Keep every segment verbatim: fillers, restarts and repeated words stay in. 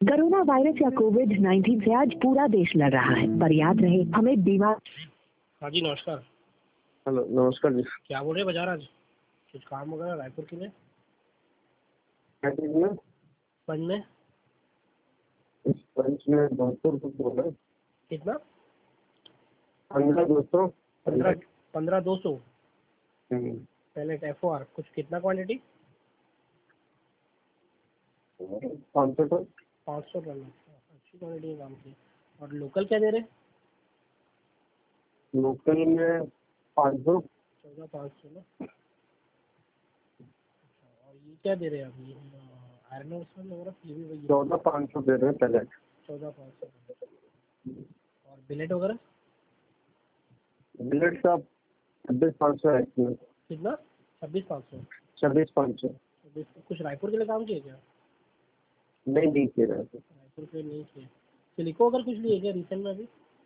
Corona virus या covid nineteen से आज पूरा देश लड़ रहा है, पर याद रहे हमें बीमार। हाँ जी नमस्कार। हेलो नमस्कार जी। क्या बोल रहे बाजार आज कुछ काम वगैरह रायपुर के लिए क्या चीज में? पंच में इस पंच में दोस्तों कुछ बोल रहे हैं? कितना? पंद्रह दोस्तों पंद्रह पंद्रह दो सौ हम्म, पहले एफ ओ आर कुछ कितना क्वांटिटी? पाँच सौ टन पाँच सौ टन अच्छी क्वालिटी का काम की। और लोकल क्या दे रहे? लोकल में पाँच सौ। चौदह पाँच सौ ना। अच्छा, और ये क्या दे रहे हैं अभी आयरन वगैरह ये भी वही चौदह पाँच सौ दे रहे हैं पहले। चौदह पाँच सौ और बिलेट वगैरह बिलेट का छब्बीस पाँच सौ है इसमें। कितना? छब्बीस पाँच सौ छब्बीस पाँच सौ छब्बीस कुछ रायपुर के लिए काम किए क्या? नहीं नहीं दे रहे थे। रायपुर के लिए नहीं किए। सिलिको अगर कुछ लिए क्या रिसेंट में अभी?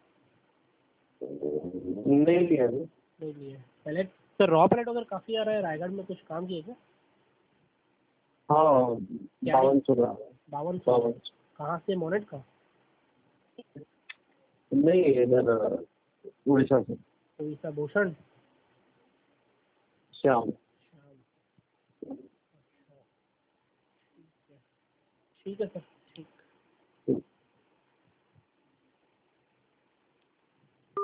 नहीं लिया अभी। नहीं लिए। पैलेट सर रॉ पैलेट अगर काफ़ी आ रहा है रायगढ़ में कुछ काम किए क्या? हाँ बावन सौ का। बावन सौ बावन सौ कहाँ से? मोनेट का? नहीं इधर उड़ीसा से। उड़ीसा भूषण श्याम। अच्छा, ठीक है ठीक है सर।